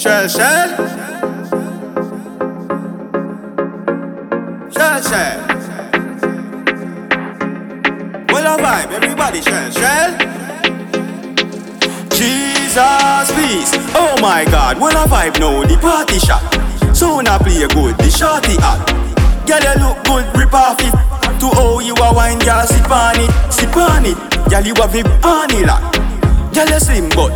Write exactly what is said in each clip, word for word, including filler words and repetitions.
Shell, shell. Shell, shell. Well, a vibe, everybody shell, shell. Jesus, peace. Oh my God, well a vibe now, the party shot. So now play good, the shorty hot. Girl, you look good, rip off it. To how you a wine, girl, sip on it, sip on it. Girl, you a vip on it, like. Girl, you slim, but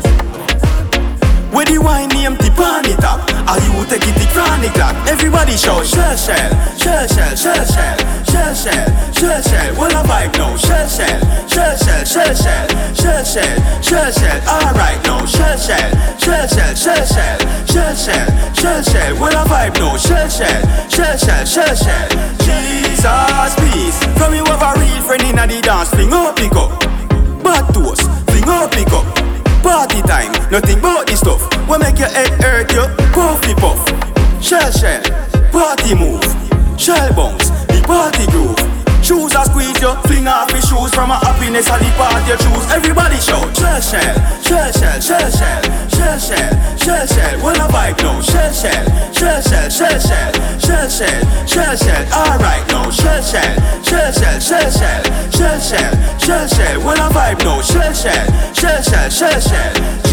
where the wine name tip on it up. Are you take it the chronic lock? Everybody shout shell shell, shell shell, shell shell, shell shell, shell shell. Well a vibe now, shell shell, shell shell, shell shell, shell shell, shell shell. Alright now, shell shell, shell shell, shell shell, shell shell, shell shell. Well a vibe now, shell shell, shell shell, shell shell. Jesus peace. From you have a real friend inna the dance, fling up pick up. Bad toast, fling up pick up. Party time, nothing but this stuff. What make your head hurt you? Puffy puff. Shell shell, party move. Shell bounce, the party groove. Shoes a squeeze you, fling off your shoes. From a happiness of the party you choose. Everybody shout shell shell, shell shell, shell shell, shell shell, shell shell. Well a vibe now, shell shell, shell shell, shell shell, shell shell, shell shell. Alright now, shell shell, shell shell, shell shell, shell shell, shell shell. Well a vibe now, shell shell, shell shell, shell shell.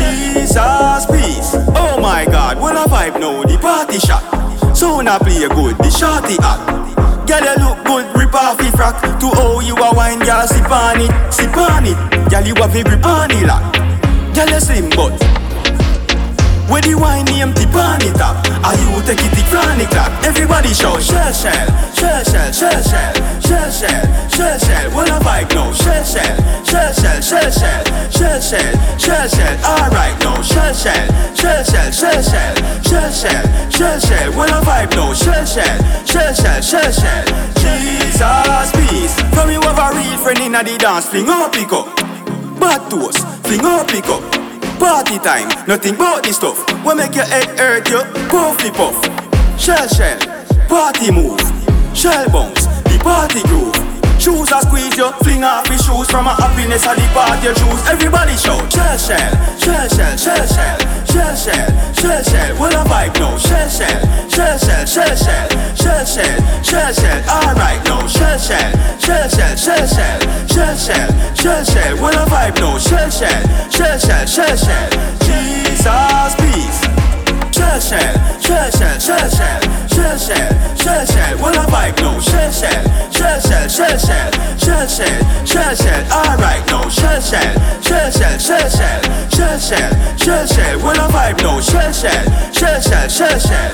Jesus peace. Oh my God, well a vibe now, the party shot. So now play good, the shorty hot. Girl, you look good, rip off the frack. To how you a wine, girl, sip on it, sip on it. Girl, you a fi grip on it, like. Girl, you slim, but where the wine name tip on it up. Are you take it the chronic lock? Everybody shout shell shell, shell shell, shell shell, shell shell, shell shell. Well a vibe now, shell shell, shell shell, shell shell, shell shell, shell shell. Alright now, shell shell, shell shell, shell shell, shell shell, shell shell. Well a vibe now, shell shell, shell shell, shell shell. Jesus peace. From you have a real friend inna the dance, fling up pick up. Bad toast, fling up pick up. Party time, nothing but this stuff. What make your head hurt you? Puffy puff. Shell shell, party move. Shell bounce, the party groove. Shoes a squeeze you, fling off your shoes. From a happiness of the party you choose. Everybody shout shell shell, shell shell, shell shell, shell shell, shell shell. Well a vibe now, shell shell, shell shell, shell shell, shell shell, shell shell. Alright now, shell shell, shell shell, shell shell, shell shell, shell shell. Well a vibe now, shell shell, shell shell, shell shell. Jesus peace. Shell shell, shell shell, shell shell, shell shell, shell shell. Well a vibe now, shell shell, shell shell, shell shell, shell shell, shell shell. Alright now, shell shell, shell shell, shell shell, shell shell, shell shell. Well a vibe now, shell shell, shell shell, shell shell.